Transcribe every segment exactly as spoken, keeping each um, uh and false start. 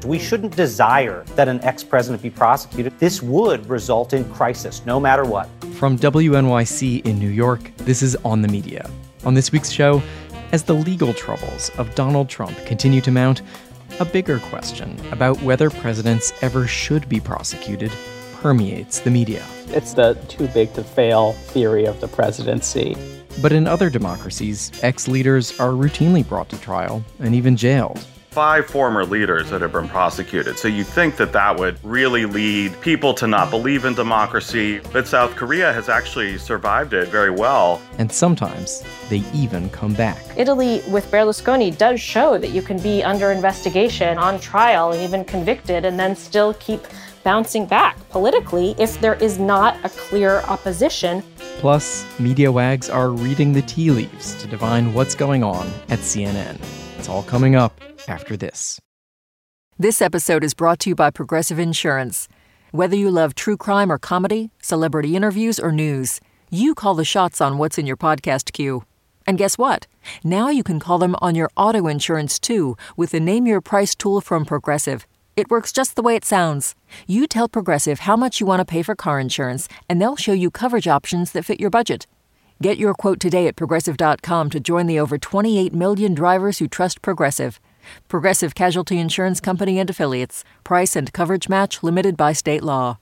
We shouldn't desire that an ex-president be prosecuted. This would result in crisis, no matter what. From W N Y C in New York, this is On the Media. On this week's show, as the legal troubles of Donald Trump continue to mount, a bigger question about whether presidents ever should be prosecuted permeates the media. It's the too big to fail theory of the presidency. But in other democracies, ex-leaders are routinely brought to trial and even jailed. Five former leaders that have been prosecuted. So you think that that would really lead people to not believe in democracy. But South Korea has actually survived it very well. And sometimes they even come back. Italy with Berlusconi does show that you can be under investigation, on trial, and even convicted, and then still keep bouncing back politically if there is not a clear opposition. Plus, media wags are reading the tea leaves to divine what's going on at C N N. It's all coming up after this. This episode is brought to you by Progressive Insurance. Whether you love true crime or comedy, celebrity interviews or news, you call the shots on what's in your podcast queue. And guess what? Now you can call them on your auto insurance too with the Name Your Price tool from Progressive. It works just the way it sounds. You tell Progressive how much you want to pay for car insurance, and they'll show you coverage options that fit your budget. Get your quote today at Progressive dot com to join the over twenty-eight million drivers who trust Progressive. Progressive Casualty Insurance Company and Affiliates. Price and coverage match limited by state law.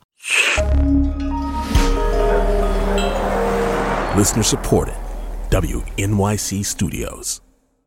Listener supported. W N Y C Studios.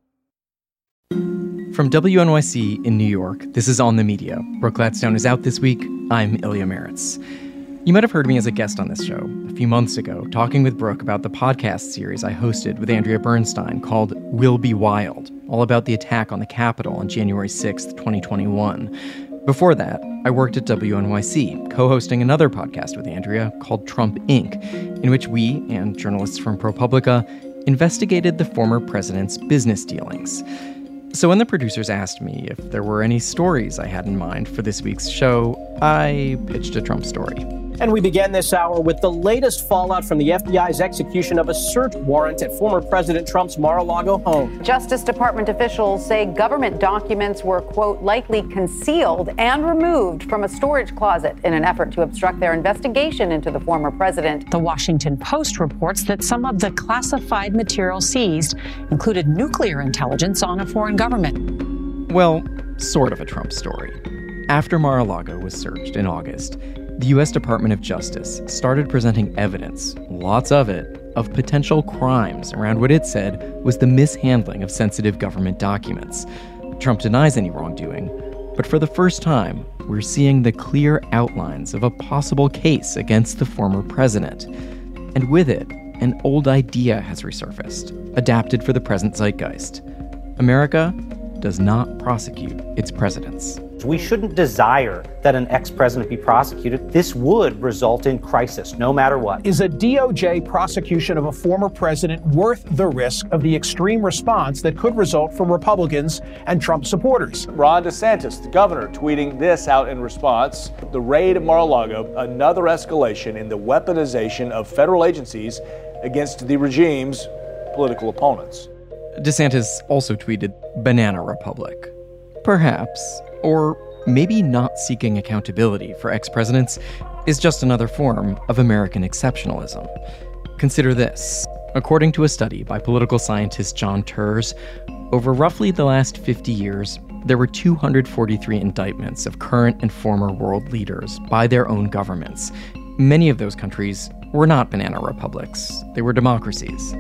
From W N Y C in New York, this is On the Media. Brooke Gladstone is out this week. I'm Ilya Meritz. You might have heard me as a guest on this show a few months ago, talking with Brooke about the podcast series I hosted with Andrea Bernstein called Will Be Wild, all about the attack on the Capitol on January sixth, twenty twenty-one. Before that, I worked at W N Y C, co-hosting another podcast with Andrea called Trump Incorporated, in which we and journalists from ProPublica investigated the former president's business dealings. So when the producers asked me if there were any stories I had in mind for this week's show, I pitched a Trump story. And we began this hour with the latest fallout from the F B I's execution of a search warrant at former President Trump's Mar-a-Lago home. Justice Department officials say government documents were, quote, likely concealed and removed from a storage closet in an effort to obstruct their investigation into the former president. The Washington Post reports that some of the classified material seized included nuclear intelligence on a foreign government. Well, sort of a Trump story. After Mar-a-Lago was searched in August, the U S Department of Justice started presenting evidence, lots of it, of potential crimes around what it said was the mishandling of sensitive government documents. Trump denies any wrongdoing, but for the first time, we're seeing the clear outlines of a possible case against the former president. And with it, an old idea has resurfaced, adapted for the present zeitgeist. America does not prosecute its presidents. We shouldn't desire that an ex-president be prosecuted. This would result in crisis, no matter what. Is a D O J prosecution of a former president worth the risk of the extreme response that could result from Republicans and Trump supporters? Ron DeSantis, the governor, tweeting this out in response. The raid at Mar-a-Lago, another escalation in the weaponization of federal agencies against the regime's political opponents. DeSantis also tweeted, Banana Republic. Perhaps, or maybe not seeking accountability for ex-presidents is just another form of American exceptionalism. Consider this. According to a study by political scientist John Terz, over roughly the last fifty years, there were two hundred forty-three indictments of current and former world leaders by their own governments. Many of those countries were not banana republics. They were democracies.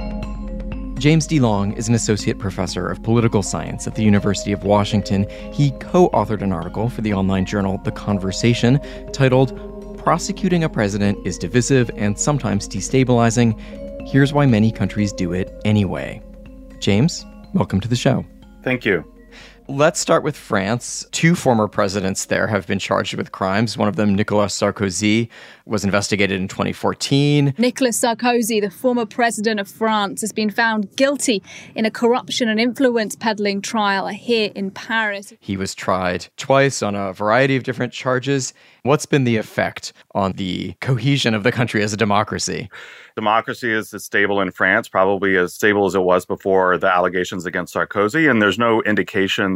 James DeLong is an associate professor of political science at the University of Washington. He co-authored an article for the online journal The Conversation titled Prosecuting a President is Divisive and Sometimes Destabilizing. Here's why many countries do it anyway. James, welcome to the show. Thank you. Let's start with France. Two former presidents there have been charged with crimes. One of them, Nicolas Sarkozy, was investigated in twenty fourteen. Nicolas Sarkozy, the former president of France, has been found guilty in a corruption and influence peddling trial here in Paris. He was tried twice on a variety of different charges. What's been the effect on the cohesion of the country as a democracy? Democracy is as stable in France, probably as stable as it was before the allegations against Sarkozy, and there's no indication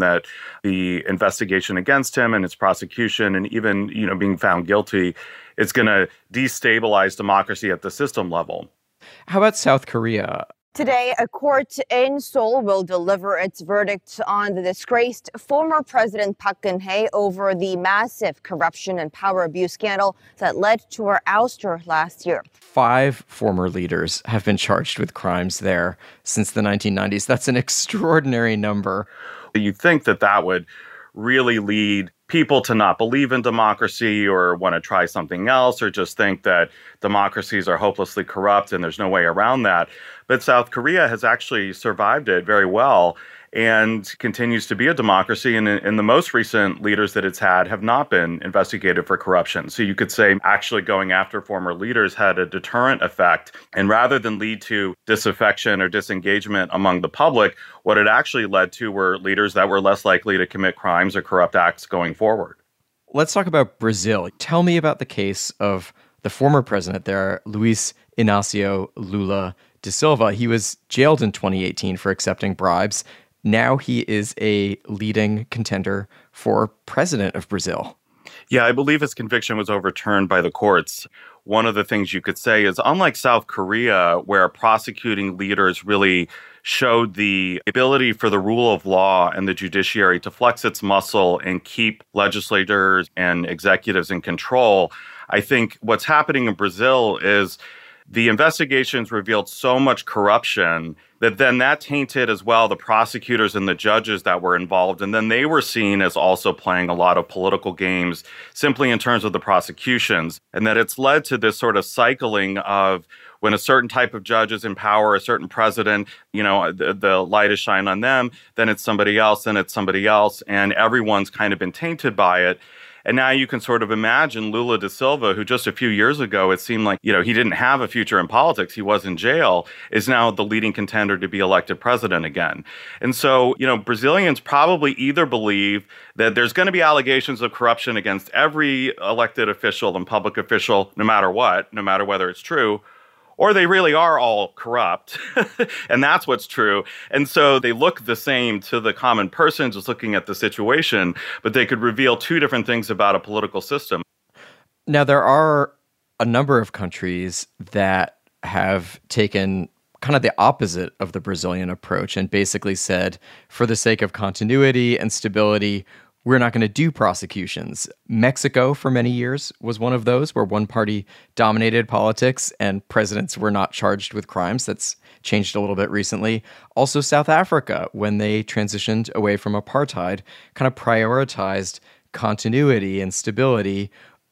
that the investigation against him and its prosecution and even, you know, being found guilty is going to destabilize democracy at the system level. How about South Korea? Today, a court in Seoul will deliver its verdict on the disgraced former President Park Geun-hye over the massive corruption and power abuse scandal that led to her ouster last year. Five former leaders have been charged with crimes there since the nineteen nineties. That's an extraordinary number. You'd think that that would really lead people to not believe in democracy or want to try something else or just think that democracies are hopelessly corrupt and there's no way around that. But South Korea has actually survived it very well and continues to be a democracy. And, and the most recent leaders that it's had have not been investigated for corruption. So you could say actually going after former leaders had a deterrent effect. And rather than lead to disaffection or disengagement among the public, what it actually led to were leaders that were less likely to commit crimes or corrupt acts going forward. Let's talk about Brazil. Tell me about the case of the former president there, Luiz Inácio Lula da Silva. He was jailed in twenty eighteen for accepting bribes. Now he is a leading contender for president of Brazil. Yeah, I believe his conviction was overturned by the courts. One of the things you could say is, unlike South Korea, where prosecuting leaders really showed the ability for the rule of law and the judiciary to flex its muscle and keep legislators and executives in control, I think what's happening in Brazil is the investigations revealed so much corruption that then that tainted as well the prosecutors and the judges that were involved. And then they were seen as also playing a lot of political games simply in terms of the prosecutions. And that it's led to this sort of cycling of when a certain type of judge is in power, a certain president, you know, the, the light is shined on them, then it's somebody else, then it's somebody else. And everyone's kind of been tainted by it. And now you can sort of imagine Lula da Silva, who just a few years ago, it seemed like, you know, he didn't have a future in politics. He was in jail, is now the leading contender to be elected president again. And so, you know, Brazilians probably either believe that there's going to be allegations of corruption against every elected official and public official, no matter what, no matter whether it's true, or they really are all corrupt, and that's what's true. And so they look the same to the common person just looking at the situation, but they could reveal two different things about a political system. Now, there are a number of countries that have taken kind of the opposite of the Brazilian approach and basically said, for the sake of continuity and stability, we're not going to do prosecutions. Mexico, for many years, was one of those where one party dominated politics and presidents were not charged with crimes. That's changed a little bit recently. Also, South Africa, when they transitioned away from apartheid, kind of prioritized continuity and stability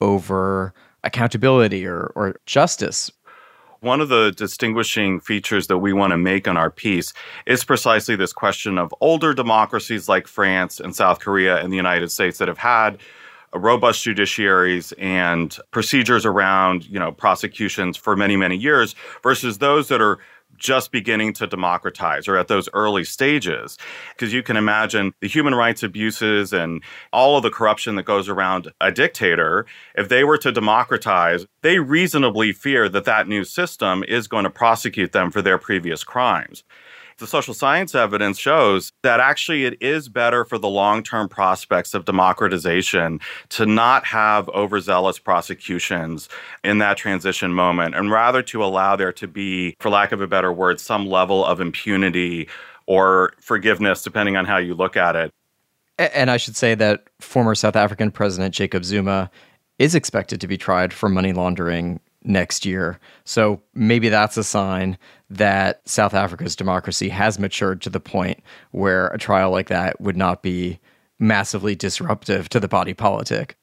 over accountability or, or justice. One of the distinguishing features that we want to make on our piece is precisely this question of older democracies like France and South Korea and the United States that have had robust judiciaries and procedures around, you know, prosecutions for many, many years versus those that are just beginning to democratize or at those early stages. Because you can imagine the human rights abuses and all of the corruption that goes around a dictator. If they were to democratize, they reasonably fear that that new system is going to prosecute them for their previous crimes. The social science evidence shows that actually it is better for the long-term prospects of democratization to not have overzealous prosecutions in that transition moment, and rather to allow there to be, for lack of a better word, some level of impunity or forgiveness, depending on how you look at it. And I should say that former South African President Jacob Zuma is expected to be tried for money laundering next year. So maybe that's a sign that South Africa's democracy has matured to the point where a trial like that would not be massively disruptive to the body politic.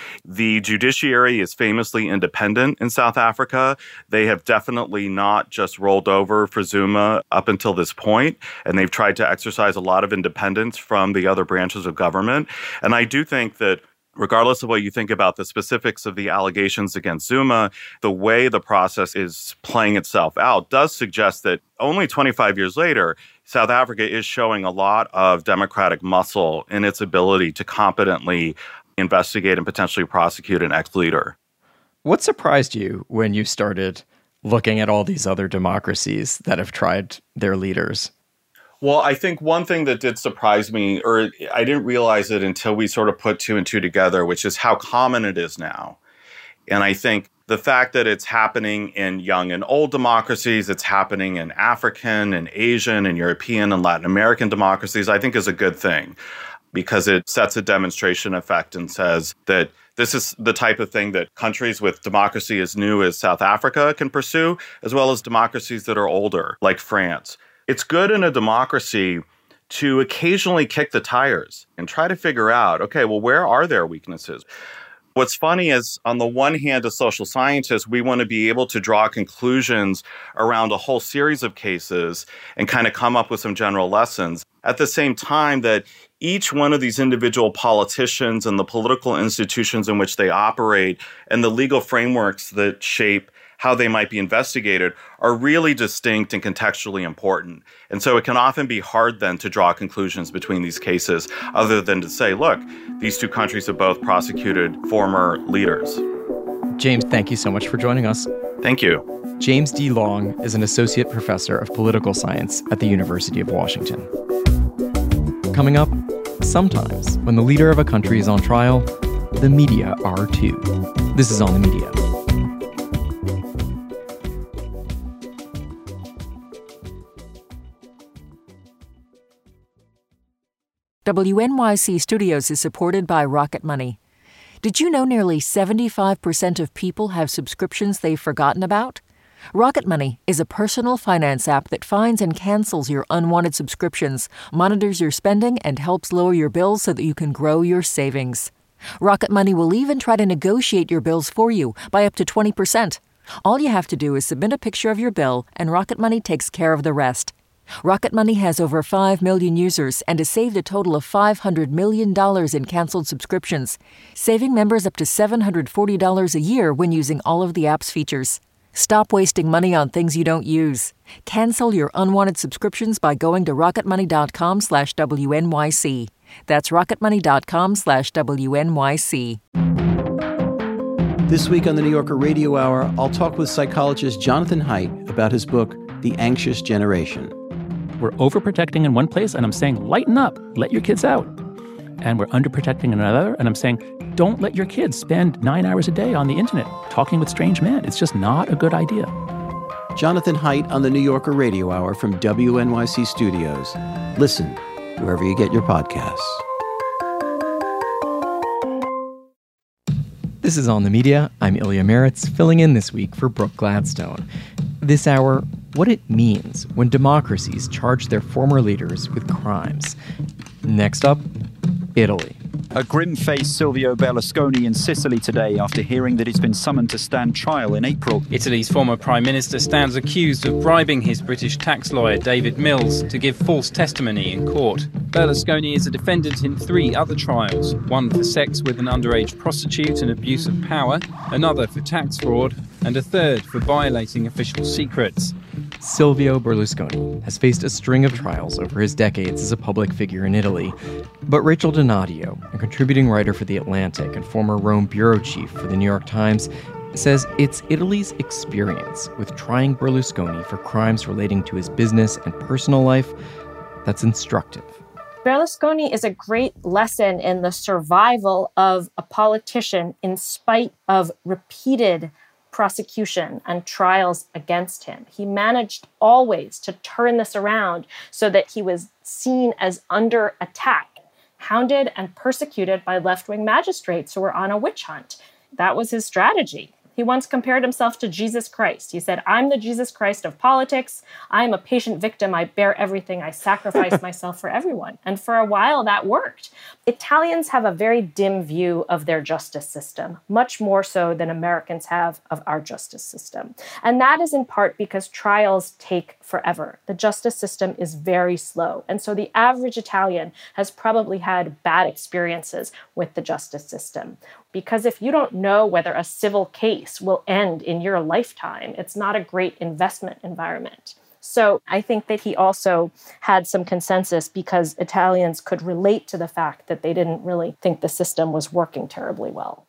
The judiciary is famously independent in South Africa. They have definitely not just rolled over for Zuma up until this point, and they've tried to exercise a lot of independence from the other branches of government. And I do think that regardless of what you think about the specifics of the allegations against Zuma, the way the process is playing itself out does suggest that only twenty-five years later, South Africa is showing a lot of democratic muscle in its ability to competently investigate and potentially prosecute an ex-leader. What surprised you when you started looking at all these other democracies that have tried their leaders? Well, I think one thing that did surprise me, or I didn't realize it until we sort of put two and two together, which is how common it is now. And I think the fact that it's happening in young and old democracies, it's happening in African and Asian and European and Latin American democracies, I think is a good thing, because it sets a demonstration effect and says that this is the type of thing that countries with democracy as new as South Africa can pursue, as well as democracies that are older, like France. It's good in a democracy to occasionally kick the tires and try to figure out, okay, well, where are their weaknesses? What's funny is, on the one hand, as social scientists, we want to be able to draw conclusions around a whole series of cases and kind of come up with some general lessons. At the same time that each one of these individual politicians and the political institutions in which they operate and the legal frameworks that shape how they might be investigated are really distinct and contextually important. And so it can often be hard then to draw conclusions between these cases other than to say, look, these two countries have both prosecuted former leaders. James, thank you so much for joining us. Thank you. James D. Long is an associate professor of political science at the University of Washington. Coming up, sometimes when the leader of a country is on trial, the media are too. This is On the Media. W N Y C Studios is supported by Rocket Money. Did you know nearly seventy-five percent of people have subscriptions they've forgotten about? Rocket Money is a personal finance app that finds and cancels your unwanted subscriptions, monitors your spending, and helps lower your bills so that you can grow your savings. Rocket Money will even try to negotiate your bills for you by up to twenty percent. All you have to do is submit a picture of your bill, and Rocket Money takes care of the rest. Rocket Money has over five million users and has saved a total of five hundred million dollars in canceled subscriptions, saving members up to seven hundred forty dollars a year when using all of the app's features. Stop wasting money on things you don't use. Cancel your unwanted subscriptions by going to rocketmoney.com slash WNYC. That's rocketmoney.com slash WNYC. This week on the New Yorker Radio Hour, I'll talk with psychologist Jonathan Haidt about his book, The Anxious Generation. We're overprotecting in one place, and I'm saying, lighten up, let your kids out. And we're underprotecting in another, and I'm saying, don't let your kids spend nine hours a day on the internet talking with strange men. It's just not a good idea. Jonathan Haidt on the New Yorker Radio Hour from W N Y C Studios. Listen wherever you get your podcasts. This is On the Media. I'm Ilya Meritz, filling in this week for Brooke Gladstone. This hour, what it means when democracies charge their former leaders with crimes. Next up, Italy. A grim-faced Silvio Berlusconi in Sicily today after hearing that he's been summoned to stand trial in April. Italy's former Prime Minister stands accused of bribing his British tax lawyer David Mills to give false testimony in court. Berlusconi is a defendant in three other trials, one for sex with an underage prostitute and abuse of power, another for tax fraud, and a third for violating official secrets. Silvio Berlusconi has faced a string of trials over his decades as a public figure in Italy. But Rachel Donadio, a contributing writer for The Atlantic and former Rome bureau chief for The New York Times, says it's Italy's experience with trying Berlusconi for crimes relating to his business and personal life that's instructive. Berlusconi is a great lesson in the survival of a politician in spite of repeated prosecution and trials against him. He managed always to turn this around so that he was seen as under attack, hounded and persecuted by left-wing magistrates who were on a witch hunt. That was his strategy. He once compared himself to Jesus Christ. He said, I'm the Jesus Christ of politics. I am a patient victim. I bear everything. I sacrifice myself for everyone. And for a while, that worked. Italians have a very dim view of their justice system, much more so than Americans have of our justice system. And that is in part because trials take forever. The justice system is very slow. And so the average Italian has probably had bad experiences with the justice system. Because if you don't know whether a civil case will end in your lifetime, it's not a great investment environment. So I think that he also had some consensus because Italians could relate to the fact that they didn't really think the system was working terribly well.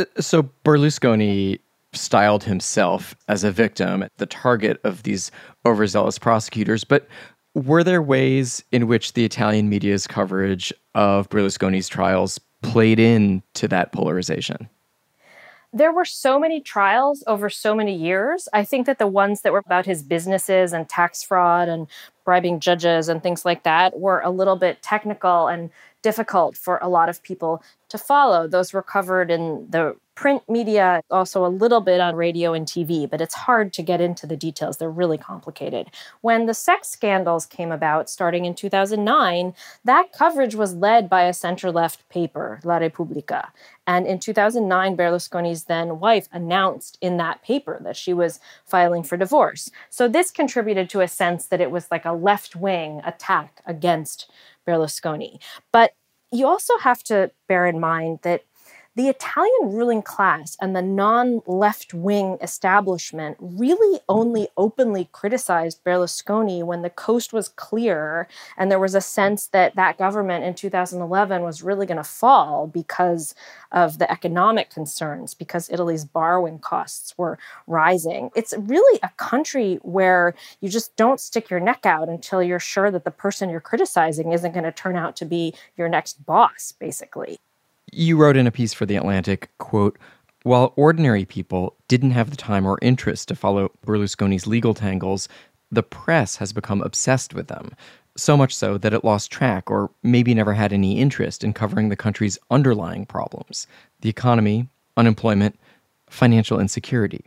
So Berlusconi styled himself as a victim, the target of these overzealous prosecutors. But Were there ways in which the Italian media's coverage of Berlusconi's trials played into that polarization? There were so many trials over so many years. I think that the ones that were about his businesses and tax fraud and bribing judges and things like that were a little bit technical and difficult for a lot of people to follow. Those were covered in the print media, also a little bit on radio and T V, but it's hard to get into the details. They're really complicated. When the sex scandals came about, starting in two thousand nine, that coverage was led by a center-left paper, La Repubblica. And in two thousand nine, Berlusconi's then wife announced in that paper that she was filing for divorce. So this contributed to a sense that it was like a left-wing attack against Berlusconi. But you also have to bear in mind that the Italian ruling class and the non-left-wing establishment really only openly criticized Berlusconi when the coast was clear and there was a sense that that government in two thousand eleven was really going to fall because of the economic concerns, because Italy's borrowing costs were rising. It's really a country where you just don't stick your neck out until you're sure that the person you're criticizing isn't going to turn out to be your next boss, basically. You wrote in a piece for The Atlantic, quote, "While ordinary people didn't have the time or interest to follow Berlusconi's legal tangles, the press has become obsessed with them, so much so that it lost track or maybe never had any interest in covering the country's underlying problems, the economy, unemployment, financial insecurity."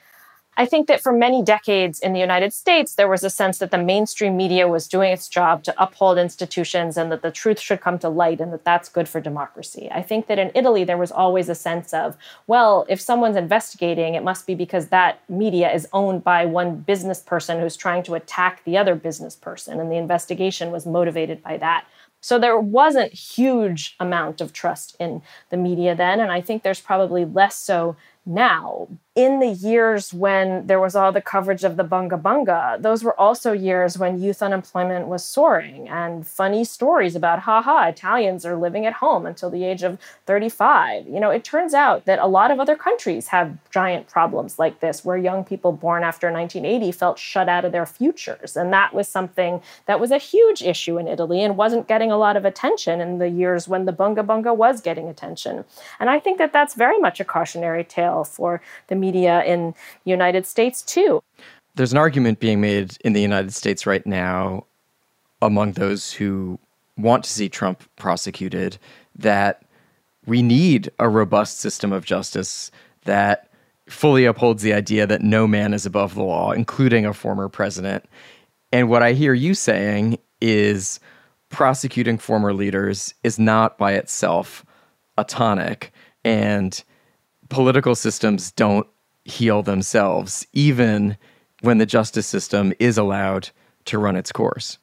I think that for many decades in the United States, there was a sense that the mainstream media was doing its job to uphold institutions and that the truth should come to light and that that's good for democracy. I think that in Italy, there was always a sense of, well, if someone's investigating, it must be because that media is owned by one business person who's trying to attack the other business person, and the investigation was motivated by that. So there wasn't huge amount of trust in the media then, and I think there's probably less so now. In the years when there was all the coverage of the Bunga Bunga, those were also years when youth unemployment was soaring and funny stories about, haha, Italians are living at home until the age of thirty-five. You know, it turns out that a lot of other countries have giant problems like this, where young people born after nineteen eighty felt shut out of their futures. And that was something that was a huge issue in Italy and wasn't getting a lot of attention in the years when the Bunga Bunga was getting attention. And I think that that's very much a cautionary tale for the media in the United States, too. There's an argument being made in the United States right now among those who want to see Trump prosecuted that we need a robust system of justice that fully upholds the idea that no man is above the law, including a former president. And what I hear you saying is prosecuting former leaders is not by itself a tonic, and political systems don't heal themselves, even when the justice system is allowed to run its course.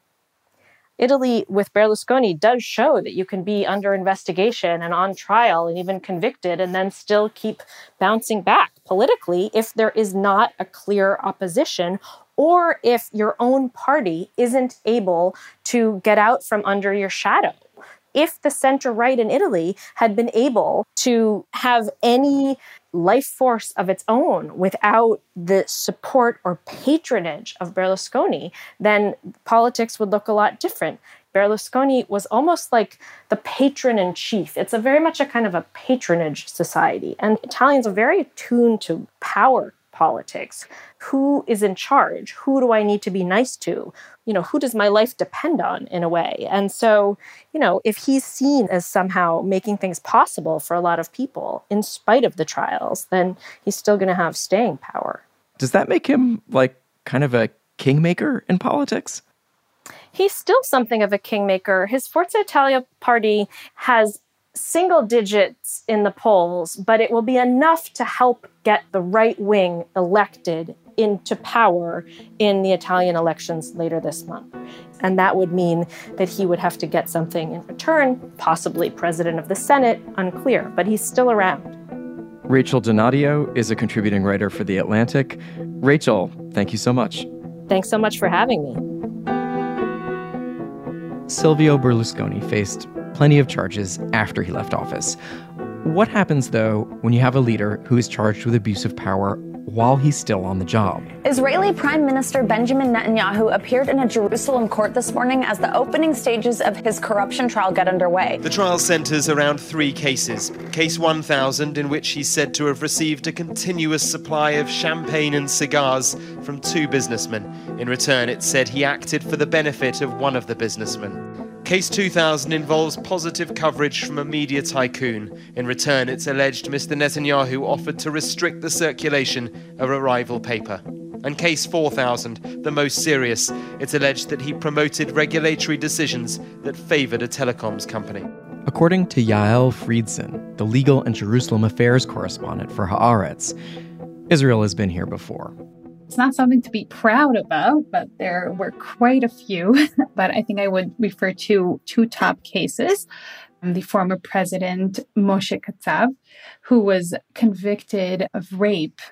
Italy with Berlusconi does show that you can be under investigation and on trial and even convicted and then still keep bouncing back politically if there is not a clear opposition, or if your own party isn't able to get out from under your shadow. If the center-right in Italy had been able to have any life force of its own without the support or patronage of Berlusconi, then politics would look a lot different. Berlusconi was almost like the patron-in-chief. It's a very much a kind of a patronage society. And Italians are very attuned to power politics. Who is in charge? Who do I need to be nice to? You know, who does my life depend on in a way? And so, you know, if he's seen as somehow making things possible for a lot of people in spite of the trials, then he's still going to have staying power. Does that make him like kind of a kingmaker in politics? He's still something of a kingmaker. His Forza Italia party has single digits in the polls, but it will be enough to help get the right wing elected into power in the Italian elections later this month. And that would mean that he would have to get something in return, possibly president of the Senate, unclear, but he's still around. Rachel Donadio is a contributing writer for The Atlantic. Rachel, thank you so much. Thanks so much for having me. Silvio Berlusconi faced plenty of charges after he left office. What happens, though, when you have a leader who is charged with abuse of power while he's still on the job? Israeli Prime Minister Benjamin Netanyahu appeared in a Jerusalem court this morning as the opening stages of his corruption trial get underway. The trial centres around three cases. Case one thousand, in which he's said to have received a continuous supply of champagne and cigars from two businessmen. In return, it said he acted for the benefit of one of the businessmen. Case two thousand involves positive coverage from a media tycoon. In return, it's alleged Mister Netanyahu offered to restrict the circulation of a rival paper. And Case four thousand, the most serious, it's alleged that he promoted regulatory decisions that favoured a telecoms company. According to Yael Friedson, the legal and Jerusalem affairs correspondent for Haaretz, Israel has been here before. It's not something to be proud about, but there were quite a few. But I think I would refer to two top cases. The former president, Moshe Katsav, who was convicted of rape,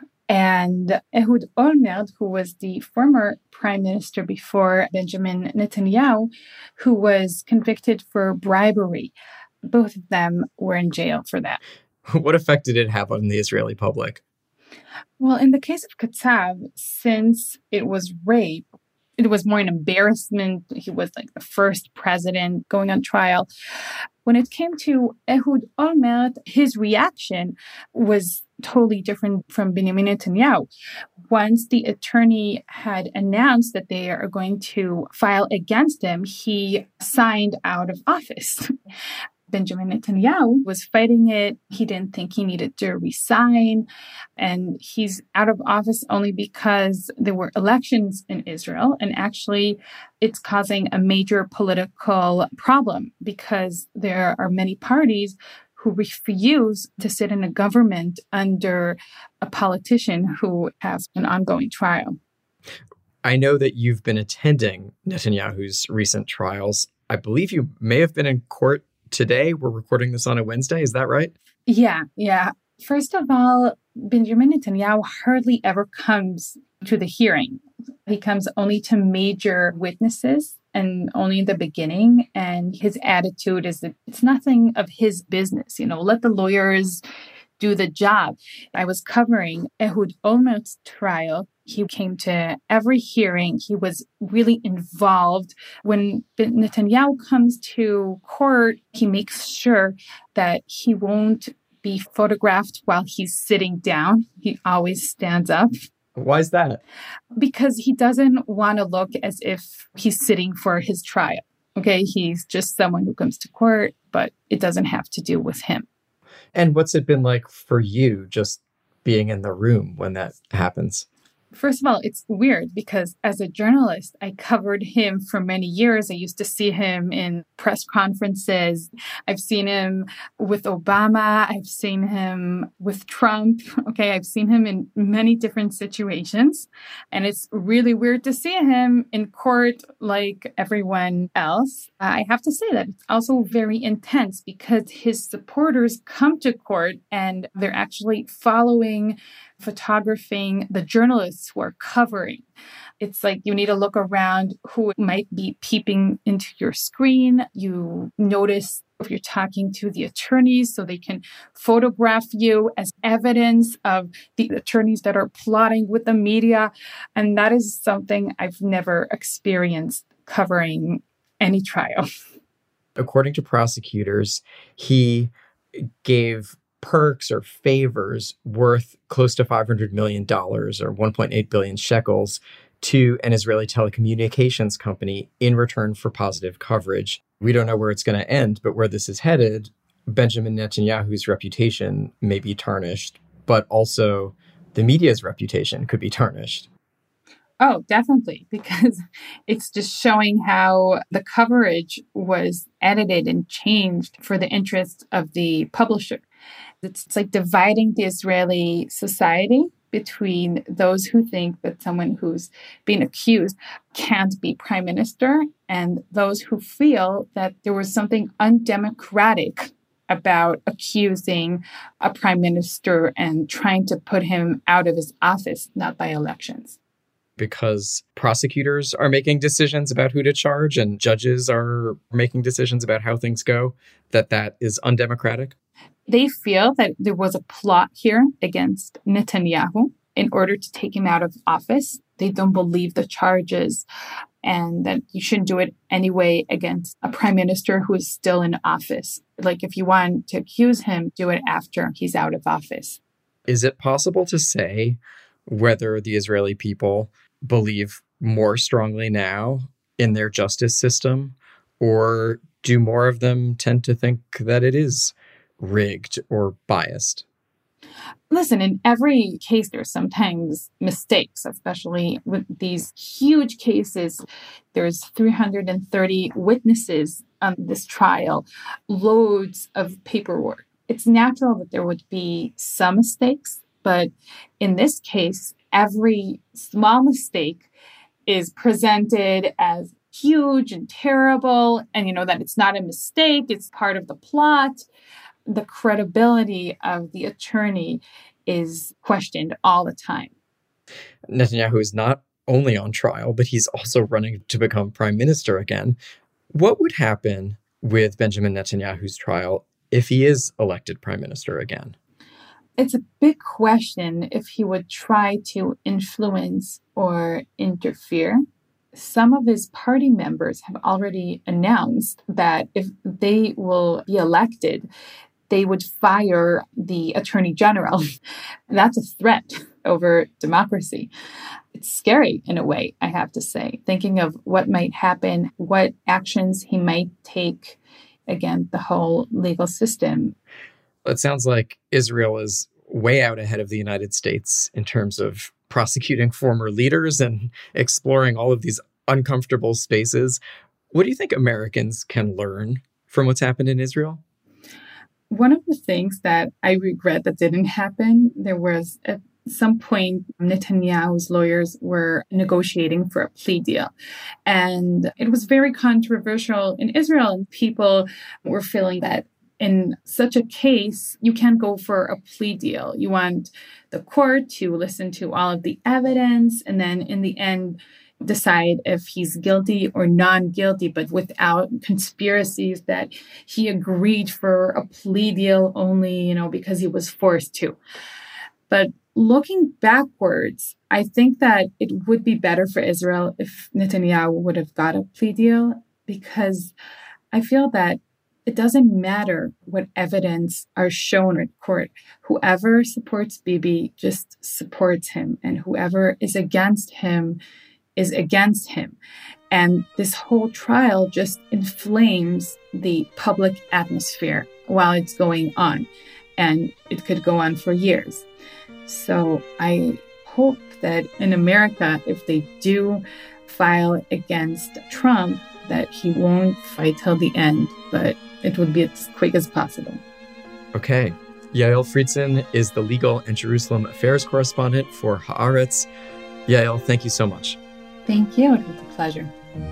and Ehud Olmert, who was the former prime minister before Benjamin Netanyahu, who was convicted for bribery. Both of them were in jail for that. What effect did it have on the Israeli public? Well, in the case of Katsav, since it was rape, it was more an embarrassment. He was like the first president going on trial. When it came to Ehud Olmert, his reaction was totally different from Benjamin Netanyahu. Once the attorney had announced that they are going to file against him, he signed out of office. Benjamin Netanyahu was fighting it. He didn't think he needed to resign. And he's out of office only because there were elections in Israel. And actually, it's causing a major political problem because there are many parties who refuse to sit in a government under a politician who has an ongoing trial. I know that you've been attending Netanyahu's recent trials. I believe you may have been in court today. We're recording this on a Wednesday. Is that right? Yeah, yeah. First of all, Benjamin Netanyahu hardly ever comes to the hearing. He comes only to major witnesses and only in the beginning. And his attitude is that it's nothing of his business. You know, let the lawyers do the job. I was covering Ehud Olmert's trial. He came to every hearing. He was really involved. When Netanyahu comes to court, he makes sure that he won't be photographed while he's sitting down. He always stands up. Why is that? Because he doesn't want to look as if he's sitting for his trial. Okay, he's just someone who comes to court, but it doesn't have to do with him. And what's it been like for you just being in the room when that happens? First of all, it's weird because as a journalist, I covered him for many years. I used to see him in press conferences. I've seen him with Obama. I've seen him with Trump. Okay, I've seen him in many different situations. And it's really weird to see him in court like everyone else. I have to say that it's also very intense because his supporters come to court and they're actually following, photographing the journalists who are covering. It's like you need to look around who might be peeping into your screen. You notice if you're talking to the attorneys so they can photograph you as evidence of the attorneys that are plotting with the media. And that is something I've never experienced covering any trial. According to prosecutors, he gave perks or favors worth close to five hundred million dollars or one point eight billion shekels to an Israeli telecommunications company in return for positive coverage. We don't know where it's going to end, but where this is headed, Benjamin Netanyahu's reputation may be tarnished, but also the media's reputation could be tarnished. Oh, definitely, because it's just showing how the coverage was edited and changed for the interest of the publisher. It's, it's like dividing the Israeli society between those who think that someone who's being accused can't be prime minister and those who feel that there was something undemocratic about accusing a prime minister and trying to put him out of his office, not by elections. Because prosecutors are making decisions about who to charge and judges are making decisions about how things go, that that is undemocratic? They feel that there was a plot here against Netanyahu in order to take him out of office. they don't believe the charges, and that you shouldn't do it anyway against a prime minister who is still in office. Like, if you want to accuse him, do it after he's out of office. Is it possible to say whether the Israeli people believe more strongly now in their justice system, or do more of them tend to think that it is rigged or biased? Listen, in every case, there's sometimes mistakes, especially with these huge cases. There's three hundred thirty witnesses on this trial, loads of paperwork. It's natural that there would be some mistakes, but in this case, every small mistake is presented as huge and terrible, and you know that it's not a mistake, it's part of the plot. The credibility of the attorney is questioned all the time. Netanyahu is not only on trial, but he's also running to become prime minister again. What would happen with Benjamin Netanyahu's trial if he is elected prime minister again? It's a big question if he would try to influence or interfere. Some of his party members have already announced that if they will be elected, they would fire the attorney general. That's a threat over democracy. It's scary in a way, I have to say, thinking of what might happen, what actions he might take against the whole legal system. It sounds like Israel is way out ahead of the United States in terms of prosecuting former leaders and exploring all of these uncomfortable spaces. What do you think Americans can learn from what's happened in Israel? One of the things that I regret that didn't happen, there was at some point Netanyahu's lawyers were negotiating for a plea deal. And it was very controversial in Israel, and people were feeling that in such a case, you can't go for a plea deal. You want the court to listen to all of the evidence and then in the end decide if he's guilty or non-guilty, but without conspiracies that he agreed for a plea deal only, you know, because he was forced to. But looking backwards, I think that it would be better for Israel if Netanyahu would have got a plea deal, because I feel that it doesn't matter what evidence are shown in court. Whoever supports Bibi just supports him, and whoever is against him is against him. And this whole trial just inflames the public atmosphere while it's going on. And it could go on for years. So I hope that in America, if they do file against Trump, that he won't fight till the end, but it would be as quick as possible. Okay. Yael Friedson is the legal and Jerusalem affairs correspondent for Haaretz. Yael, thank you so much. Thank you. It was a pleasure.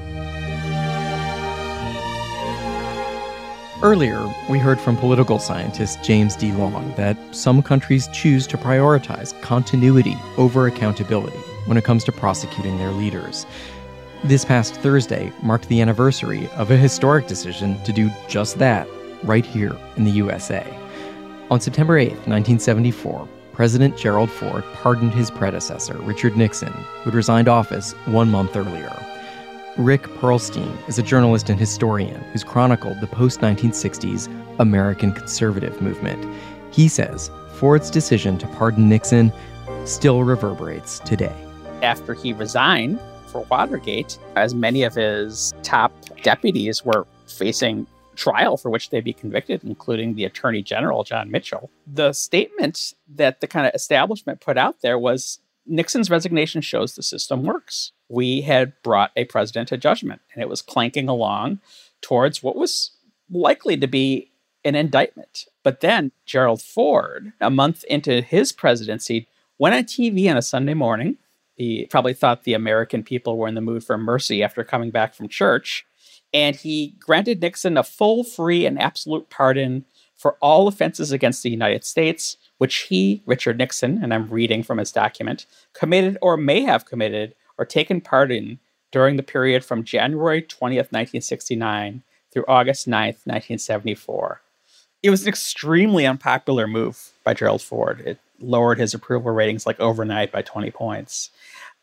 Earlier, we heard from political scientist James D. Long that some countries choose to prioritize continuity over accountability when it comes to prosecuting their leaders. This past Thursday marked the anniversary of a historic decision to do just that right here in the U S A. On September eighth, nineteen seventy-four, President Gerald Ford pardoned his predecessor, Richard Nixon, who'd resigned office one month earlier. Rick Perlstein is a journalist and historian who's chronicled the post-nineteen sixties American conservative movement. He says Ford's decision to pardon Nixon still reverberates today. After he resigned for Watergate, as many of his top deputies were facing trial for which they'd be convicted, including the Attorney General, John Mitchell, the statement that the kind of establishment put out there was Nixon's resignation shows the system works. We had brought a president to judgment, and it was clanking along towards what was likely to be an indictment. But then Gerald Ford, a month into his presidency, went on T V on a Sunday morning. He probably thought the American people were in the mood for mercy after coming back from church. And he granted Nixon a full, free, and absolute pardon for all offenses against the United States, which he, Richard Nixon, and I'm reading from his document, committed or may have committed or taken part in during the period from January twentieth, nineteen sixty-nine through August ninth, nineteen seventy-four. It was an extremely unpopular move by Gerald Ford. It lowered his approval ratings like overnight by twenty points.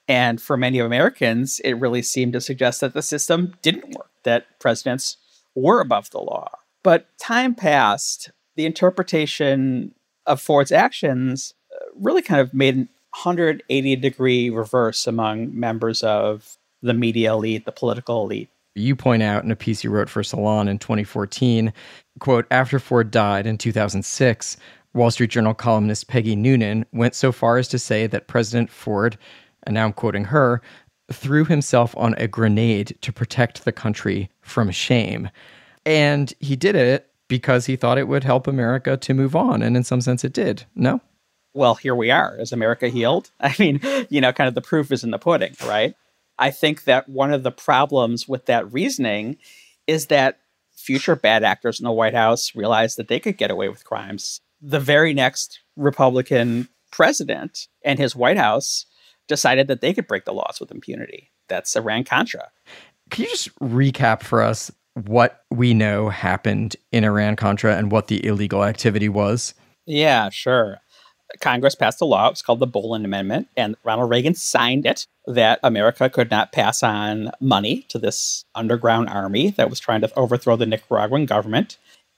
And for many Americans, it really seemed to suggest that the system didn't work, that presidents were above the law. But time passed. The interpretation of Ford's actions really kind of made an one hundred eighty degree reverse among members of the media elite, the political elite. You point out in a piece you wrote for Salon in twenty fourteen, quote, after Ford died in two thousand six, Wall Street Journal columnist Peggy Noonan went so far as to say that President Ford, and now I'm quoting her, threw himself on a grenade to protect the country from shame. And he did it because he thought it would help America to move on. And in some sense it did. No? Well, here we are. Is America healed? I mean, you know, kind of the proof is in the pudding, right? I think that one of the problems with that reasoning is that future bad actors in the White House realized that they could get away with crimes. The very next Republican president and his White House decided that they could break the laws with impunity. That's Iran-Contra. Can you just recap for us what we know happened in Iran-Contra and what the illegal activity was? Yeah, sure. Congress passed a law. It was called the Boland Amendment, and Ronald Reagan signed it that America could not pass on money to this underground army that was trying to overthrow the Nicaraguan government.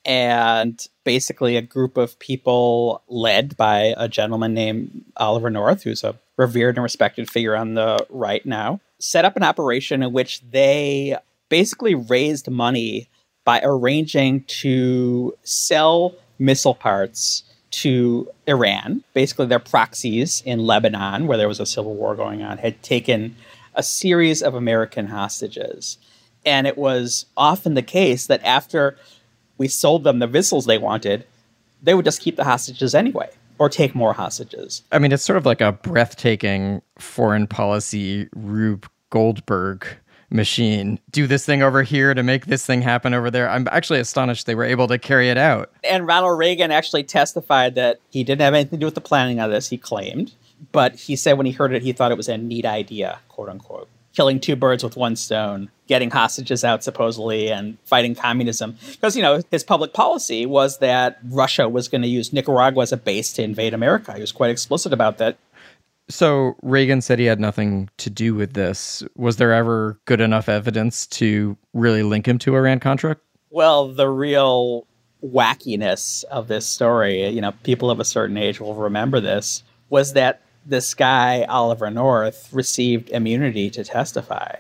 And basically a group of people led by a gentleman named Oliver North, who's a revered and respected figure on the right now, set up an operation in which they basically raised money by arranging to sell missile parts to Iran. Basically, their proxies in Lebanon, where there was a civil war going on, had taken a series of American hostages. And it was often the case that after we sold them the missiles they wanted, they would just keep the hostages anyway, or take more hostages. I mean, it's sort of like a breathtaking foreign policy Rube Goldberg machine. Do this thing over here to make this thing happen over there. I'm actually astonished they were able to carry it out. And Ronald Reagan actually testified that he didn't have anything to do with the planning of this, he claimed. But he said when he heard it, he thought it was a neat idea, quote unquote. Killing two birds with one stone, getting hostages out supposedly, and fighting communism. Because, you know, his public policy was that Russia was going to use Nicaragua as a base to invade America. He was quite explicit about that. So Reagan said he had nothing to do with this. Was there ever good enough evidence to really link him to Iran-Contra? Well, the real wackiness of this story, you know, people of a certain age will remember this, was that this guy, Oliver North, received immunity to testify.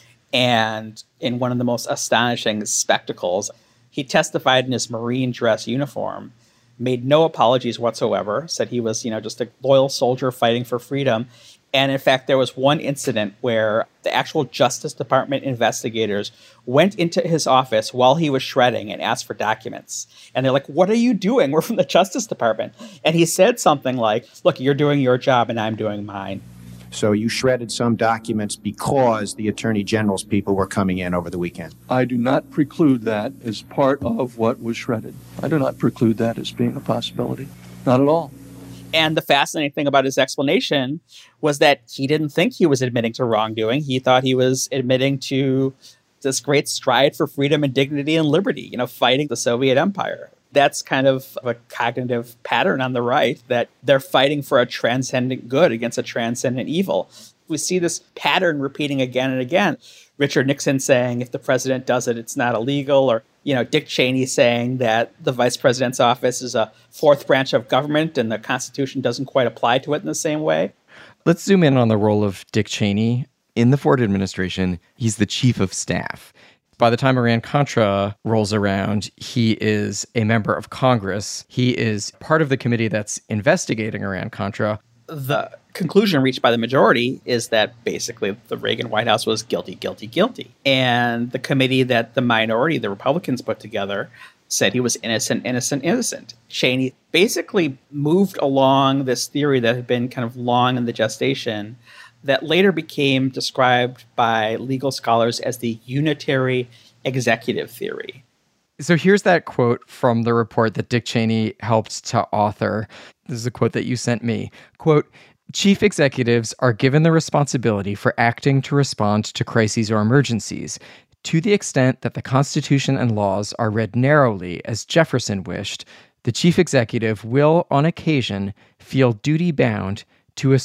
And in one of the most astonishing spectacles, he testified in his Marine dress uniform, made no apologies whatsoever, said he was, you know, just a loyal soldier fighting for freedom. And in fact, there was one incident where the actual Justice Department investigators went into his office while he was shredding and asked for documents. And they're like, what are you doing? We're from the Justice Department. And he said something like, look, you're doing your job and I'm doing mine. So you shredded some documents because the Attorney General's people were coming in over the weekend. I do not preclude that as part of what was shredded. I do not preclude that as being a possibility. Not at all. And the fascinating thing about his explanation was that he didn't think he was admitting to wrongdoing. He thought he was admitting to this great stride for freedom and dignity and liberty, you know, fighting the Soviet Empire. That's kind of a cognitive pattern on the right, that they're fighting for a transcendent good against a transcendent evil. We see this pattern repeating again and again. Richard Nixon saying if the president does it, it's not illegal, or, you know, Dick Cheney saying that the vice president's office is a fourth branch of government and the Constitution doesn't quite apply to it in the same way. Let's zoom in on the role of Dick Cheney. In the Ford administration, he's the chief of staff. By the time Iran-Contra rolls around, he is a member of Congress. He is part of the committee that's investigating Iran-Contra. The conclusion reached by the majority is that basically the Reagan White House was guilty, guilty, guilty. And the committee that the minority, the Republicans, put together said he was innocent, innocent, innocent. Cheney basically moved along this theory that had been kind of long in the gestation that later became described by legal scholars as the unitary executive theory. So here's that quote from the report that Dick Cheney helped to author. This is a quote that you sent me. Quote, chief executives are given the responsibility for acting to respond to crises or emergencies. To the extent that the Constitution and laws are read narrowly, as Jefferson wished, the chief executive will, on occasion, feel duty-bound to assert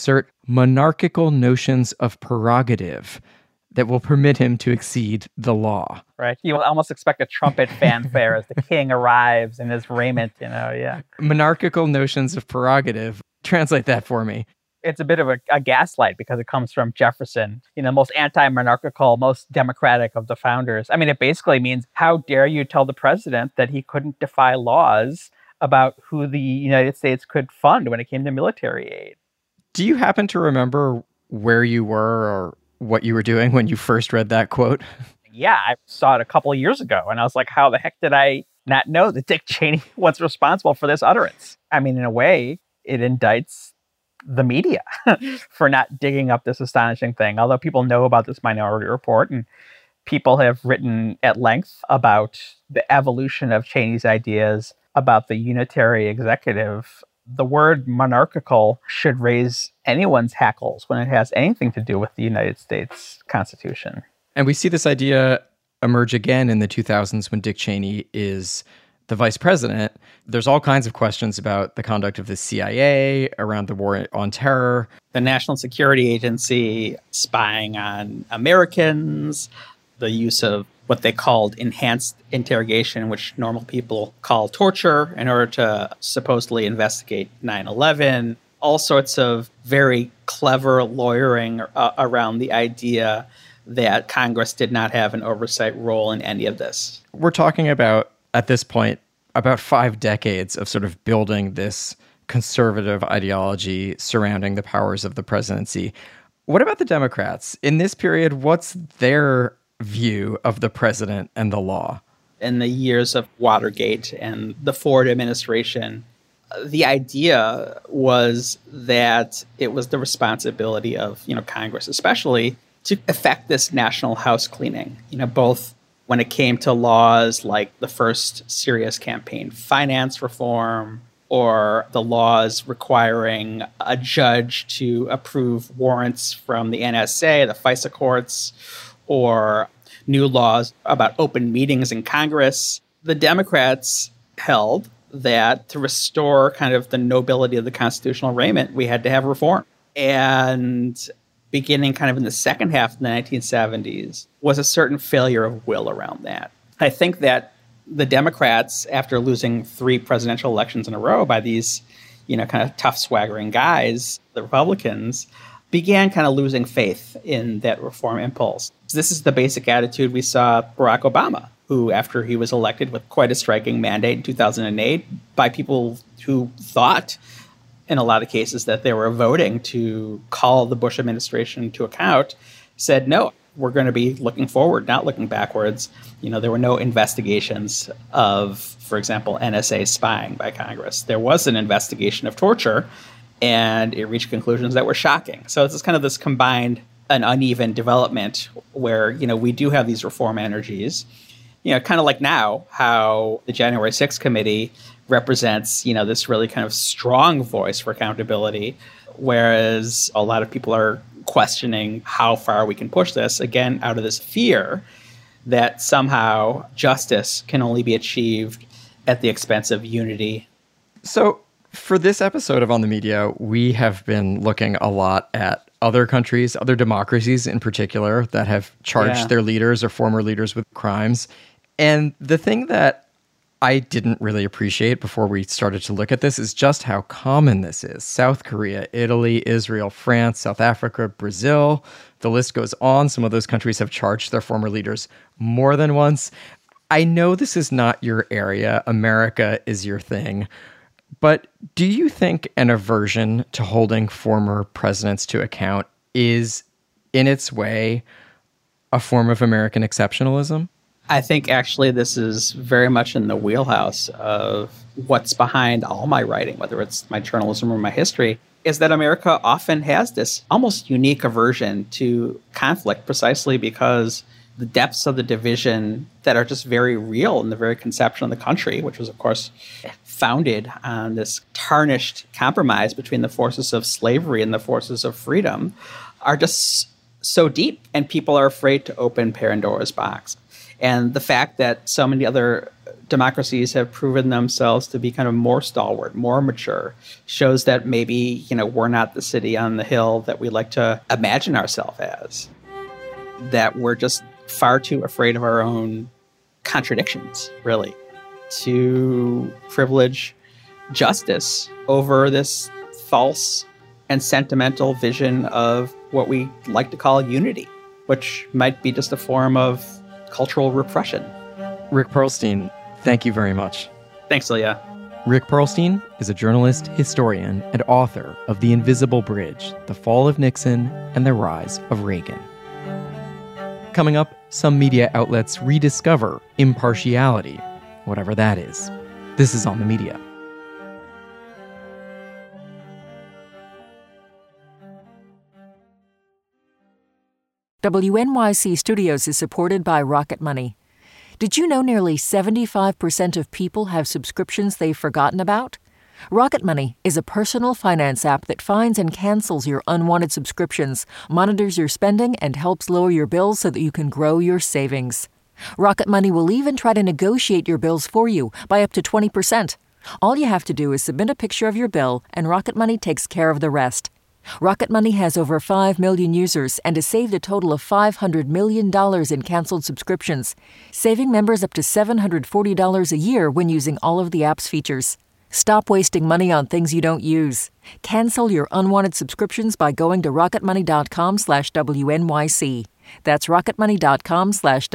monarchical notions of prerogative that will permit him to exceed the law. Right. You almost expect a trumpet fanfare as the king arrives in his raiment, you know, yeah. Monarchical notions of prerogative. Translate that for me. It's a bit of a, a gaslight because it comes from Jefferson, you know, most anti-monarchical, most democratic of the founders. I mean, it basically means, how dare you tell the president that he couldn't defy laws about who the United States could fund when it came to military aid? Do you happen to remember where you were or what you were doing when you first read that quote? Yeah, I saw it a couple of years ago, and I was like, how the heck did I not know that Dick Cheney was responsible for this utterance? I mean, in a way, it indicts the media for not digging up this astonishing thing. Although people know about this Minority Report, and people have written at length about the evolution of Cheney's ideas about the unitary executive, the word monarchical should raise anyone's hackles when it has anything to do with the United States Constitution. And we see this idea emerge again in the two thousands when Dick Cheney is the vice president. There's all kinds of questions about the conduct of the C I A around the war on terror. The National Security Agency spying on Americans, the use of what they called enhanced interrogation, which normal people call torture, in order to supposedly investigate nine eleven. All sorts of very clever lawyering uh, around the idea that Congress did not have an oversight role in any of this. We're talking about, at this point, about five decades of sort of building this conservative ideology surrounding the powers of the presidency. What about the Democrats? In this period, what's their view of the president and the law? In the years of Watergate and the Ford administration, the idea was that it was the responsibility of, you know, Congress especially to effect this national house cleaning, you know, both when it came to laws like the first serious campaign finance reform, or the laws requiring a judge to approve warrants from the N S A, the FISA courts, or new laws about open meetings in Congress. The Democrats held that to restore kind of the nobility of the constitutional raiment, we had to have reform. And beginning kind of in the second half of the nineteen seventies was a certain failure of will around that. I think that the Democrats, after losing three presidential elections in a row by these, you know, kind of tough, swaggering guys, the Republicans, began kind of losing faith in that reform impulse. This is the basic attitude we saw Barack Obama, who, after he was elected with quite a striking mandate in two thousand eight by people who thought, in a lot of cases, that they were voting to call the Bush administration to account, said, no, we're going to be looking forward, not looking backwards. You know, there were no investigations of, for example, N S A spying by Congress. There was an investigation of torture, and it reached conclusions that were shocking. So it's kind of this combined and uneven development where, you know, we do have these reform energies, you know, kind of like now how the January sixth committee represents, you know, this really kind of strong voice for accountability, whereas a lot of people are questioning how far we can push this, again, out of this fear that somehow justice can only be achieved at the expense of unity. So for this episode of On the Media, we have been looking a lot at other countries, other democracies in particular, that have charged Yeah. their leaders or former leaders with crimes. And the thing that I didn't really appreciate before we started to look at this is just how common this is. South Korea, Italy, Israel, France, South Africa, Brazil, the list goes on. Some of those countries have charged their former leaders more than once. I know this is not your area. America is your thing. But do you think an aversion to holding former presidents to account is, in its way, a form of American exceptionalism? I think actually this is very much in the wheelhouse of what's behind all my writing, whether it's my journalism or my history, is that America often has this almost unique aversion to conflict precisely because the depths of the division that are just very real in the very conception of the country, which was, of course, founded on this tarnished compromise between the forces of slavery and the forces of freedom, are just so deep, and people are afraid to open Pandora's box. And the fact that so many other democracies have proven themselves to be kind of more stalwart, more mature, shows that maybe, you know, we're not the city on the hill that we like to imagine ourselves as, that we're just far too afraid of our own contradictions, really, to privilege justice over this false and sentimental vision of what we like to call unity, which might be just a form of cultural repression. Rick Perlstein, thank you very much. Thanks, Ilya. Rick Perlstein is a journalist, historian, and author of The Invisible Bridge, The Fall of Nixon and the Rise of Reagan. Coming up, some media outlets rediscover impartiality, whatever that is. This is On the Media. W N Y C Studios is supported by Rocket Money. Did you know nearly seventy-five percent of people have subscriptions they've forgotten about? Rocket Money is a personal finance app that finds and cancels your unwanted subscriptions, monitors your spending, and helps lower your bills so that you can grow your savings. Rocket Money will even try to negotiate your bills for you by up to twenty percent. All you have to do is submit a picture of your bill, and Rocket Money takes care of the rest. Rocket Money has over five million users and has saved a total of five hundred million dollars in canceled subscriptions, saving members up to seven hundred forty dollars a year when using all of the app's features. Stop wasting money on things you don't use. Cancel your unwanted subscriptions by going to rocketmoney.com slash WNYC. That's rocketmoney.com slash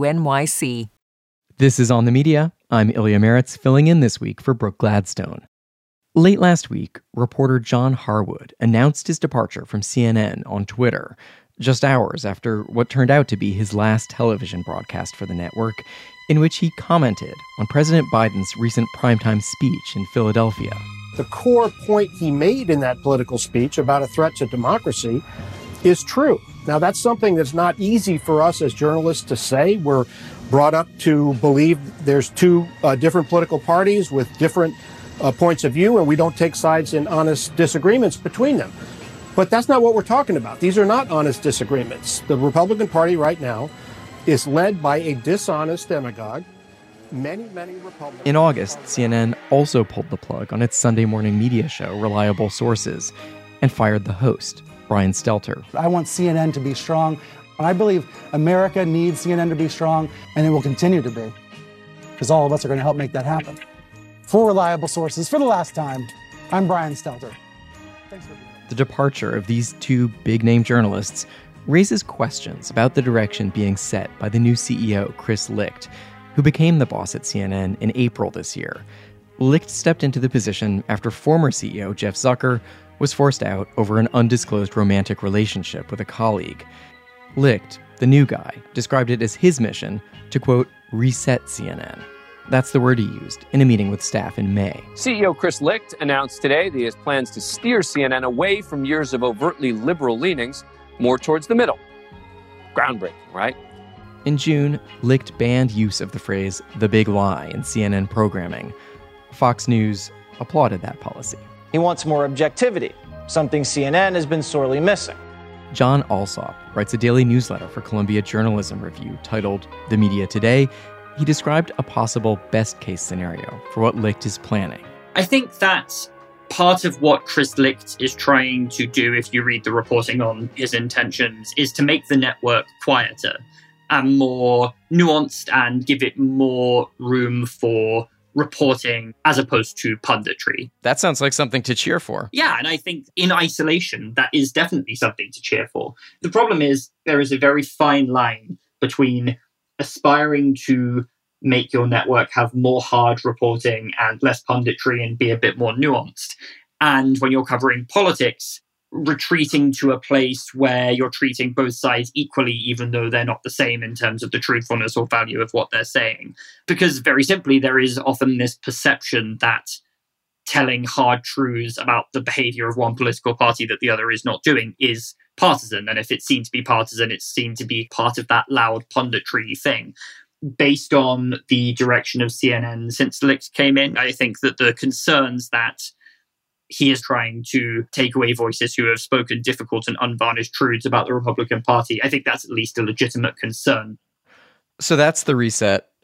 WNYC. This is On the Media. I'm Ilya Meritz, filling in this week for Brooke Gladstone. Late last week, reporter John Harwood announced his departure from C N N on Twitter, just hours after what turned out to be his last television broadcast for the network, in which he commented on President Biden's recent primetime speech in Philadelphia. The core point he made in that political speech about a threat to democracy is true. Now, that's something that's not easy for us as journalists to say. We're brought up to believe there's two uh, different political parties with different Uh, points of view, and we don't take sides in honest disagreements between them. But that's not what we're talking about. These are not honest disagreements. The Republican Party right now is led by a dishonest demagogue. Many, many Republicans... In August, C N N also pulled the plug on its Sunday morning media show, Reliable Sources, and fired the host, Brian Stelter. I want C N N to be strong. I believe America needs C N N to be strong, and it will continue to be, because all of us are going to help make that happen. For Reliable Sources, for the last time, I'm Brian Stelter. Thanks for being here. The departure of these two big-name journalists raises questions about the direction being set by the new C E O, Chris Licht, who became the boss at C N N in April this year. Licht stepped into the position after former C E O Jeff Zucker was forced out over an undisclosed romantic relationship with a colleague. Licht, the new guy, described it as his mission to, quote, reset C N N. That's the word he used in a meeting with staff in May. C E O Chris Licht announced today that he has plans to steer C N N away from years of overtly liberal leanings, more towards the middle. Groundbreaking, right? In June, Licht banned use of the phrase the big lie in C N N programming. Fox News applauded that policy. He wants more objectivity, something C N N has been sorely missing. John Alsop writes a daily newsletter for Columbia Journalism Review titled The Media Today. He described a possible best-case scenario for what Licht is planning. I think that's part of what Chris Licht is trying to do, if you read the reporting on his intentions, is to make the network quieter and more nuanced and give it more room for reporting as opposed to punditry. That sounds like something to cheer for. Yeah, and I think in isolation, that is definitely something to cheer for. The problem is there is a very fine line between aspiring to make your network have more hard reporting and less punditry and be a bit more nuanced. And when you're covering politics, retreating to a place where you're treating both sides equally, even though they're not the same in terms of the truthfulness or value of what they're saying. Because very simply, there is often this perception that telling hard truths about the behavior of one political party that the other is not doing is partisan. And if it's seen to be partisan, it's seen to be part of that loud punditry thing. Based on the direction of C N N since Licht came in, I think that the concerns that he is trying to take away voices who have spoken difficult and unvarnished truths about the Republican Party, I think that's at least a legitimate concern. So that's the reset.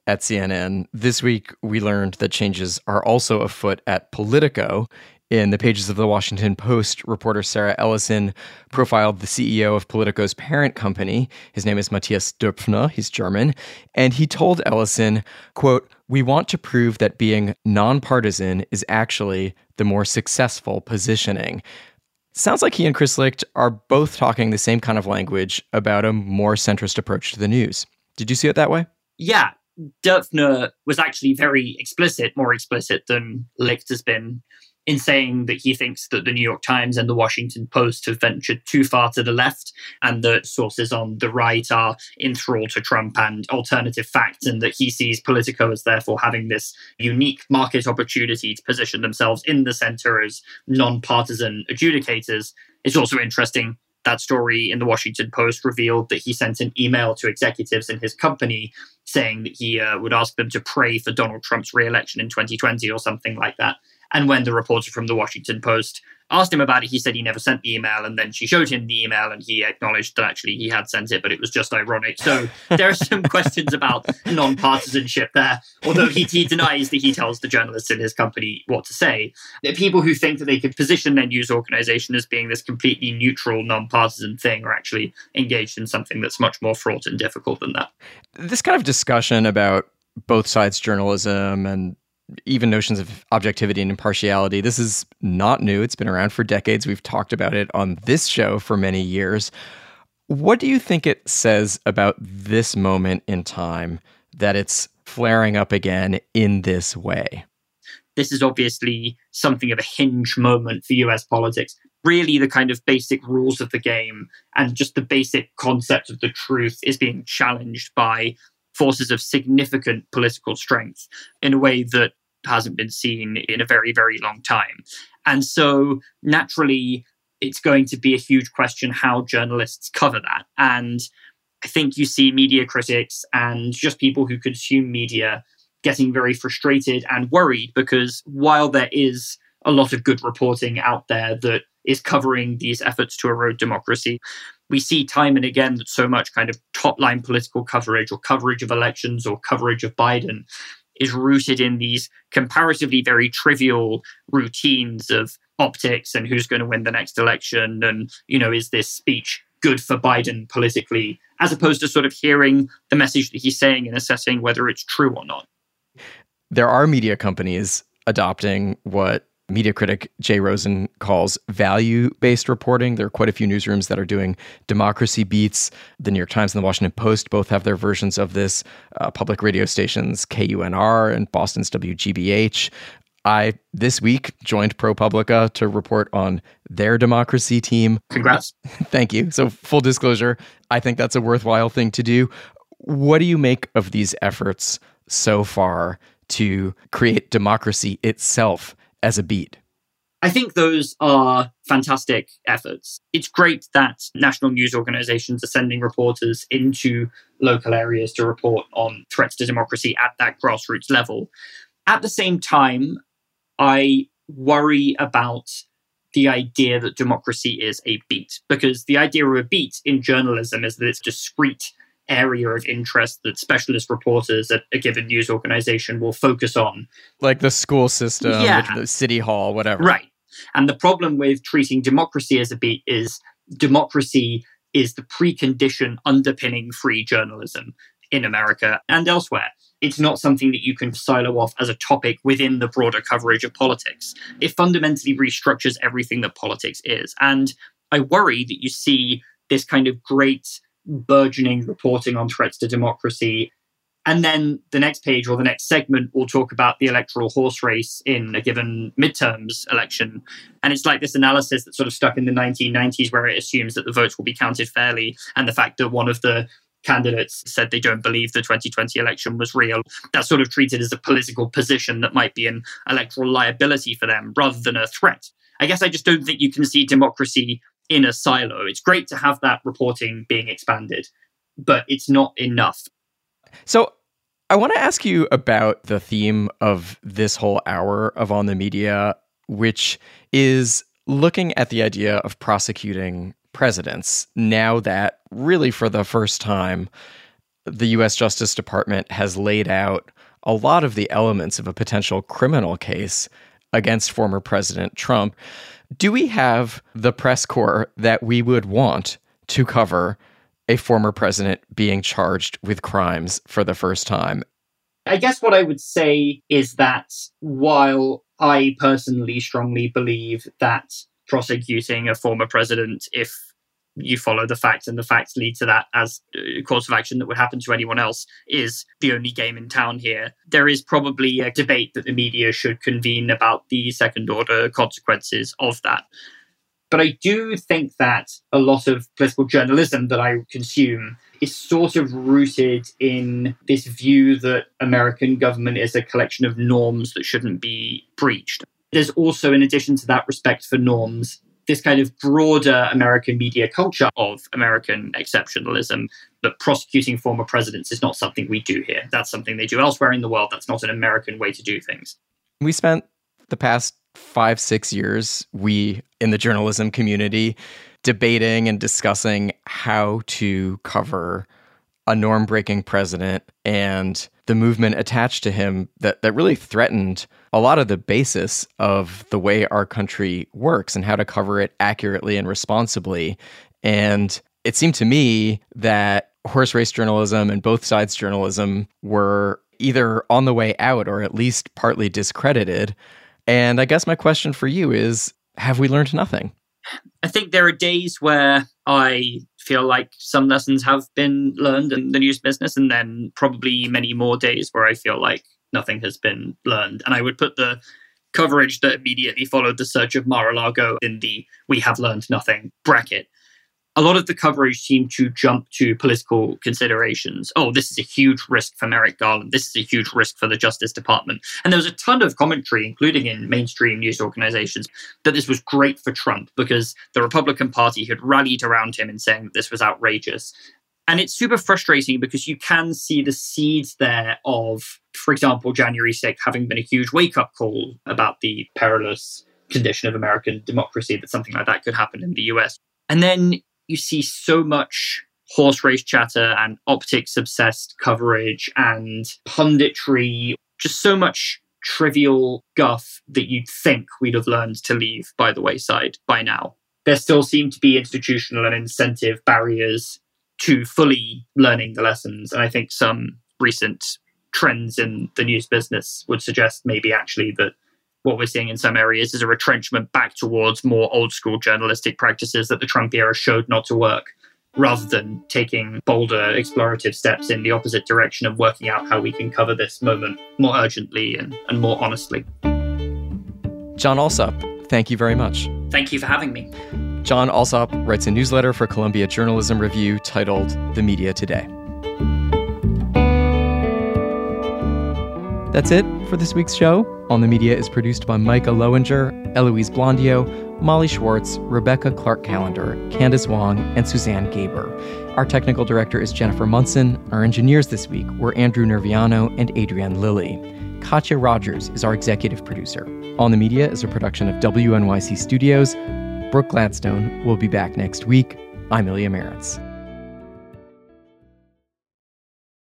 at C N N. This week, we learned that changes are also afoot at Politico. In the pages of the Washington Post, reporter Sarah Ellison profiled the C E O of Politico's parent company. His name is Matthias Döpfner. He's German. And he told Ellison, quote, "We want to prove that being nonpartisan is actually the more successful positioning." Sounds like he and Chris Licht are both talking the same kind of language about a more centrist approach to the news. Did you see it that way? Yeah. Döpfner was actually very explicit, more explicit than Licht has been, in saying that he thinks that the New York Times and the Washington Post have ventured too far to the left, and that sources on the right are in thrall to Trump and alternative facts, and that he sees Politico as therefore having this unique market opportunity to position themselves in the center as non-partisan adjudicators. It's also interesting that story in the Washington Post revealed that he sent an email to executives in his company saying that he uh, would ask them to pray for Donald Trump's re-election in twenty twenty or something like that. And when the reporter from the Washington Post asked him about it, he said he never sent the email. And then she showed him the email and he acknowledged that actually he had sent it, but it was just ironic. So there are some questions about non-partisanship there, although he, he denies that he tells the journalists in his company what to say. The people who think that they could position their news organization as being this completely neutral, non-partisan thing are actually engaged in something that's much more fraught and difficult than that. This kind of discussion about both sides journalism and even notions of objectivity and impartiality, this is not new. It's been around for decades. We've talked about it on this show for many years. What do you think it says about this moment in time that it's flaring up again in this way? This is obviously something of a hinge moment for U S politics. Really, the kind of basic rules of the game and just the basic concept of the truth is being challenged by forces of significant political strength in a way that hasn't been seen in a very, very long time. And so naturally, it's going to be a huge question how journalists cover that. And I think you see media critics and just people who consume media getting very frustrated and worried because while there is a lot of good reporting out there that is covering these efforts to erode democracy, we see time and again that so much kind of top-line political coverage or coverage of elections or coverage of Biden is rooted in these comparatively very trivial routines of optics and who's going to win the next election and, you know, is this speech good for Biden politically, as opposed to sort of hearing the message that he's saying and assessing whether it's true or not. There are media companies adopting what media critic Jay Rosen calls value-based reporting. There are quite a few newsrooms that are doing democracy beats. The New York Times and the Washington Post both have their versions of this. Uh, public radio stations K U N R and Boston's W G B H. I, this week, joined ProPublica to report on their democracy team. Congrats. Thank you. So full disclosure, I think that's a worthwhile thing to do. What do you make of these efforts so far to create democracy itself as a beat? I think those are fantastic efforts. It's great that national news organizations are sending reporters into local areas to report on threats to democracy at that grassroots level. At the same time, I worry about the idea that democracy is a beat, because the idea of a beat in journalism is that it's a discrete area of interest that specialist reporters at a given news organization will focus on. Like the school system, yeah. the city hall, whatever. Right. And the problem with treating democracy as a beat is democracy is the precondition underpinning free journalism in America and elsewhere. It's not something that you can silo off as a topic within the broader coverage of politics. It fundamentally restructures everything that politics is. And I worry that you see this kind of great burgeoning reporting on threats to democracy. And then the next page or the next segment will talk about the electoral horse race in a given midterms election. And it's like this analysis that's sort of stuck in the nineteen nineties where it assumes that the votes will be counted fairly. And the fact that one of the candidates said they don't believe the twenty twenty election was real, that's sort of treated as a political position that might be an electoral liability for them rather than a threat. I guess I just don't think you can see democracy in a silo. It's great to have that reporting being expanded, but it's not enough. So I want to ask you about the theme of this whole hour of On the Media, which is looking at the idea of prosecuting presidents now that really for the first time, the U S Justice Department has laid out a lot of the elements of a potential criminal case against former President Trump. Do we have the press corps that we would want to cover a former president being charged with crimes for the first time? I guess what I would say is that while I personally strongly believe that prosecuting a former president, if you follow the facts and the facts lead to that as a course of action that would happen to anyone else, is the only game in town here, there is probably a debate that the media should convene about the second order consequences of that. But I do think that a lot of political journalism that I consume is sort of rooted in this view that American government is a collection of norms that shouldn't be breached. There's also, in addition to that respect for norms, this kind of broader American media culture of American exceptionalism, that prosecuting former presidents is not something we do here. That's something they do elsewhere in the world. That's not an American way to do things. We spent the past five, six years, we in the journalism community, debating and discussing how to cover a norm-breaking president and the movement attached to him that, that really threatened a lot of the basis of the way our country works and how to cover it accurately and responsibly. And it seemed to me that horse race journalism and both sides journalism were either on the way out or at least partly discredited. And I guess my question for you is, have we learned nothing? I think there are days where I feel like some lessons have been learned in the news business, and then probably many more days where I feel like nothing has been learned. And I would put the coverage that immediately followed the search of Mar-a-Lago in the "we have learned nothing" bracket. A lot of the coverage seemed to jump to political considerations. Oh, this is a huge risk for Merrick Garland. This is a huge risk for the Justice Department. And there was a ton of commentary, including in mainstream news organizations, that this was great for Trump because the Republican Party had rallied around him in saying that this was outrageous. And it's super frustrating because you can see the seeds there of, for example, January sixth having been a huge wake-up call about the perilous condition of American democracy, that something like that could happen in the U S. And then you see so much horse race chatter and optics-obsessed coverage and punditry, just so much trivial guff that you'd think we'd have learned to leave by the wayside by now. There still seem to be institutional and incentive barriers to fully learning the lessons. And I think some recent trends in the news business would suggest maybe actually that what we're seeing in some areas is a retrenchment back towards more old school journalistic practices that the Trump era showed not to work, rather than taking bolder explorative steps in the opposite direction of working out how we can cover this moment more urgently and, and more honestly. Jon Alsop, thank you very much. Thank you for having me. Jon Alsop writes a newsletter for Columbia Journalism Review titled The Media Today. That's it for this week's show. On the Media is produced by Micah Lowinger, Eloise Blondio, Molly Schwartz, Rebecca Clark-Callender, Candace Wong, and Suzanne Gaber. Our technical director is Jennifer Munson. Our engineers this week were Andrew Nerviano and Adrienne Lilly. Katya Rogers is our executive producer. On the Media is a production of W N Y C Studios. Brooke Gladstone will be back next week. I'm Ilya Marritz.